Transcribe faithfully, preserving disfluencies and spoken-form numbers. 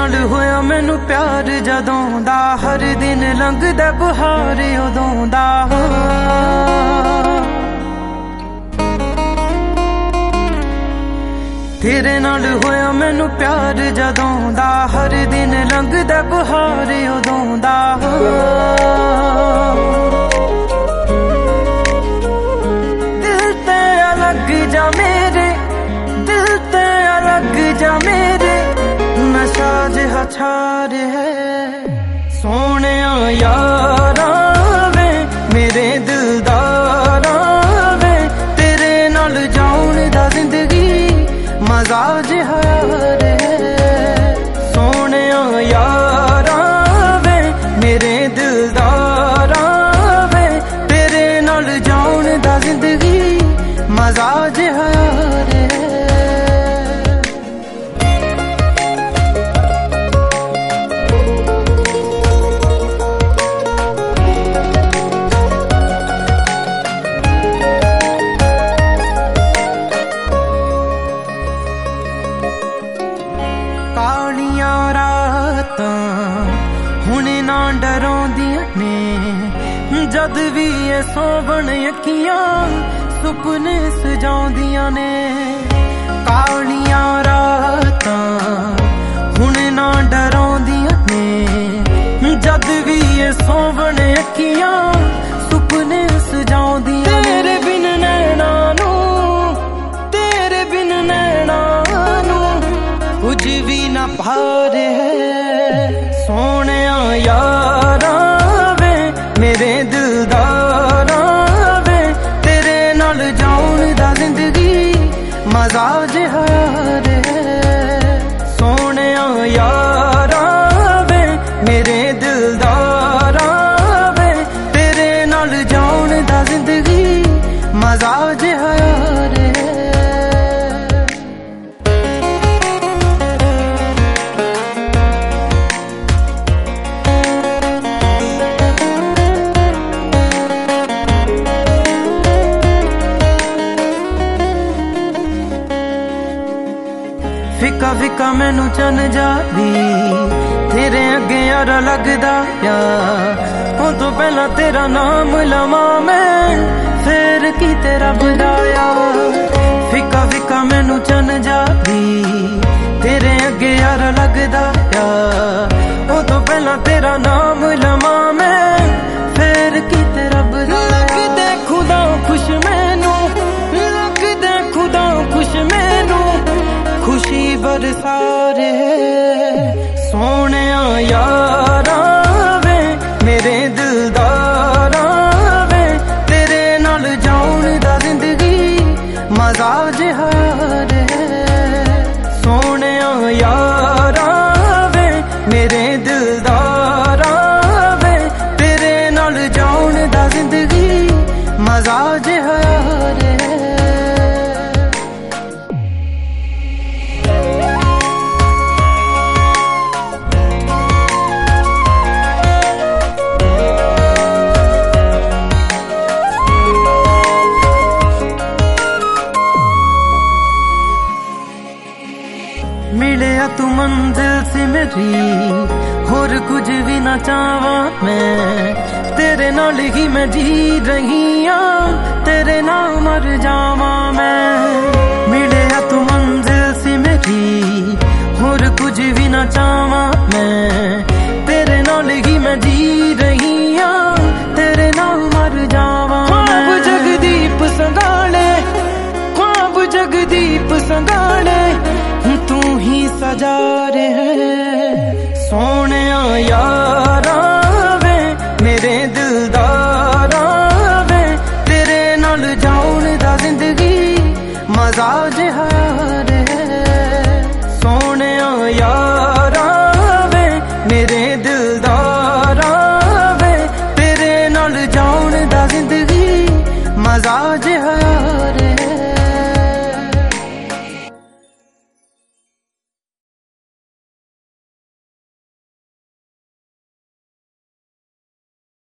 नाल होया मैनू प्यार जदों दा, हर दिन लंघदा बहार उदों दा। तेरे नाल होया मैनू प्यार जदों दा, हर दिन लंघदा बहार उदों दा। दिल ते अलग जा मेरे, दिल ते अलग जा मेरे, नशा जिहा छा रहा है। सोने यारा वे मेरे दिलदारा वे, तेरे नाल जाऊन दा जिंदगी मजा जिहा है। सोने यारा वे मेरे दिलदारा वे, तेरे नाल जाऊन दा जिंदगी मजा जिहा है। कालियां रातां हुणे ना डराउंदियां ने, जद भी ये सोवण अखियां सुपने सजाउंदियां ने। कालियां रातां हुणे ना डराउंदियां ने, जद भी ये सोवण अखियां सुपने सजाउंदियां। तेरे बिन नैना नू, तेरे बिन नैना नू कुछ भी ना भार है। सोने यारा वे मेरे दिलदारा वे, तेरे नाल जाऊन दा जिंदगी मजा जिहा है। सोने यारा वे मेरे दिलदारा वे, तेरे नाल जाऊन दा जिंदगी मजा जिहा है। फिका फिका मैनू चन जावी, तेरे अगे यारा लगदा या, उन तो पहला तेरा नाम लवां मैं, फिर की तेरा बुलाया। फिका फिका मैनू चन जावी, तेरे अगे यारा लगदा या, उन तो पहला तेरा नाम लवां मैं, फिर की तेरा बुलाया। लगदे खुदा खुश मैनू, लगदे खुदा खुश मैनू, खुशी बरसा रहे। सोने यारा वे मेरे दिलदारा वे, तेरे नाल जाऊन दा जिंदगी मजा जिहा है। सोने यारा वे मेरे दिलदारा वे, तेरे नाल जाऊन दा जिंदगी मजा जिहा है। मिलिया तू मंजिल से मेरी, होर कुछ भी ना चाहवा मैं, तेरे नाल ही मैं जी रही हाँ, तेरे नाल मर जावा मैं। मिलिया तू मंजिल से मेरी, होर कुछ भी ना चाहवा मैं, तेरे नाल ही मैं जी रही हाँ, तेरे नाल मर जावा। ख्वाब जगदीप संगाले, ख्वाब जगदीप संगाले, तू ही सजा रहे। सोने यारा वे मेरे दिलदारा वे, तेरे नाल जाऊन दा जिंदगी मजा जिहा है। सोने यारा वे मेरे दिलदारा वे, तेरे नाल जाऊन दा जिंदगी मजा जिहा है।